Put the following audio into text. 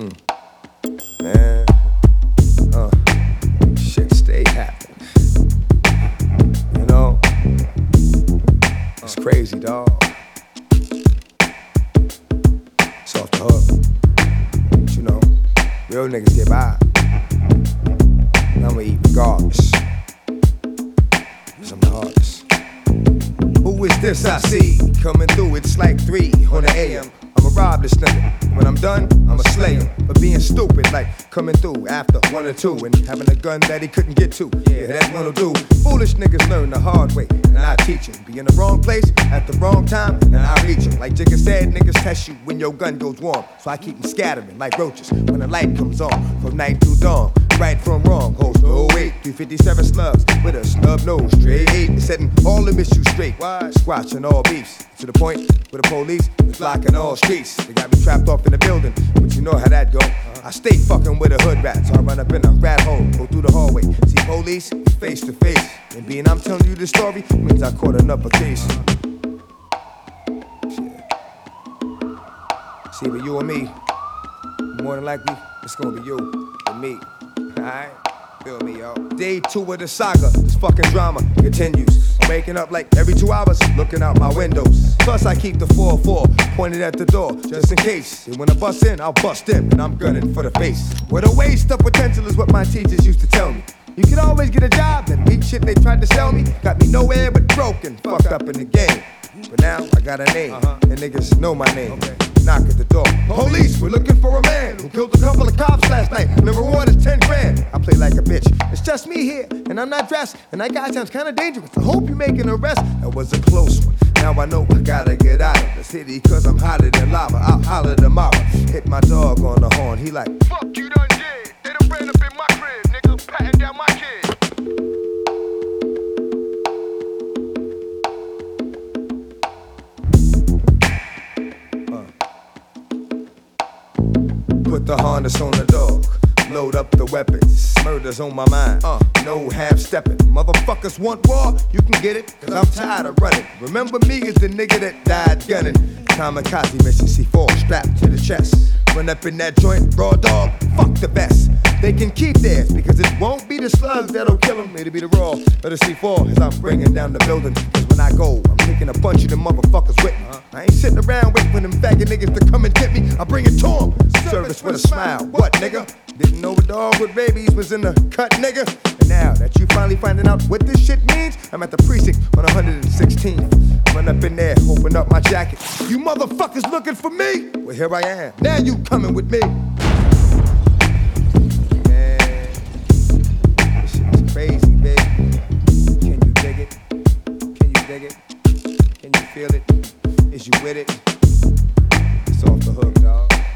Man, shit stay happening. You know, it's crazy, dawg. It's off the hook. But you know, real niggas get by. And I'ma eat regardless. 'Cause I'm the hardest. Who is this I see? Coming through, it's like 3 on the AM. I'ma rob this nigga. When I'm done, I'ma slay him for being stupid, like coming through after 1 or 2 and having a gun that he couldn't get to. Yeah, that one'll do. Foolish niggas learn the hard way, and I teach them. Be in the wrong place at the wrong time, and I reach them. Like Jigga said, niggas test you when your gun goes warm. So I keep them scattering like roaches when the light comes on from night to dawn. Right from wrong, holds no weight. 357 slugs with a snub nose, straight 8. Setting all the issues straight. Squashing all beefs. To the point where the police is blocking all streets. They got me trapped off in the building, but you know how that go. I stay fucking with a hood rat, so I run up in a rat hole, go through the hallway, see police face to face. And being I'm telling you this story means I caught another case. Shit. See, but you and me, more than likely, it's gonna be you and me. Alright? Feel me, yo. Day 2 of the saga, this fucking drama continues. Waking up like every 2 hours, looking out my windows. Plus I keep the 4-4 pointed at the door, just in case. And when I bust in, I'll bust in, and I'm gunning for the face. Where the waste of potential is what my teachers used to tell me. You can always get a job, that weak shit they tried to sell me got me nowhere but broken, fucked up in the game. But now I got a name, and niggas know my name. Knock at the door. Police, we're looking for a man who killed a couple of cops last night. Number 1 is 10 grand. I play like a bitch. It's just me here, and I'm not dressed. And that guy sounds kinda dangerous. I hope you make an arrest. That was a close one. Now I know I gotta get out of the city, cause I'm hotter than lava. I'll holler tomorrow. Hit my dog on the horn. He like, fuck you done did. They done ran up in my crib, nigga, patting down my kid. Put the harness on the dog, load up the weapons. Murder's on my mind, no half-stepping. Motherfuckers want war, you can get it, cause I'm tired of running. Remember me as the nigga that died gunning. Kamikaze mission C4 strapped to the chest. Run up in that joint, raw dog, fuck the best. They can keep theirs, because it won't be the slugs that'll kill them. It'll be the raw of the C4 as I'm bringing down the building. Cause when I go, I'm taking a bunch of them motherfuckers with me. I ain't sitting around waiting for them faggot niggas to come and get me. I bring it to them. Service with a smile. What, nigga? Didn't know a dog with rabies was in the cut, nigga. And now that you finally finding out what this shit means, I'm at the precinct on 116th. Run up in there, open up my jacket. You motherfuckers looking for me? Well, here I am. Now you coming with me. Man, this shit is crazy, baby. Can you dig it? Can you dig it? Can you feel it? Is you with it? It's off the hook, dog.